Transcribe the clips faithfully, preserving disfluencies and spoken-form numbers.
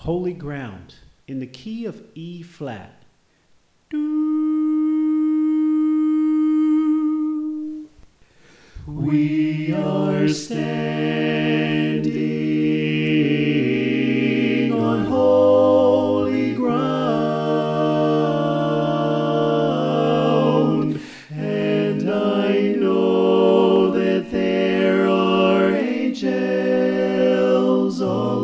Holy Ground in the key of E flat. We are standing on holy ground, and I know that there are angels all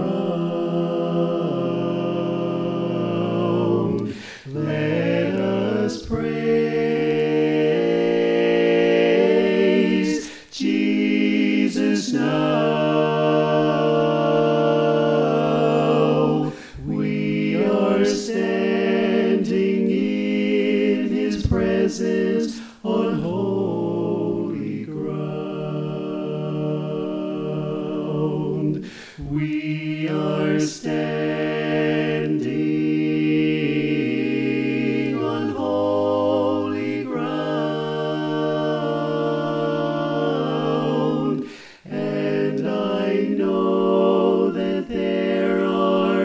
around. Let us praise Jesus now. We are standing in His presence on holy ground. We are standing on holy ground, and I know that there are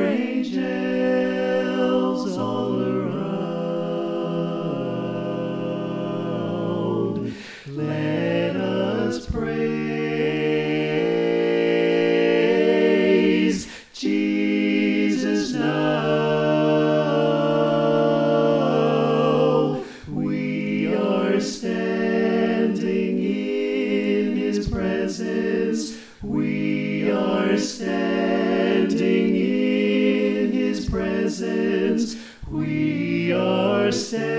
angels all around. Let us praise Jesus now. We are standing in His presence. We are standing in His presence. We are standing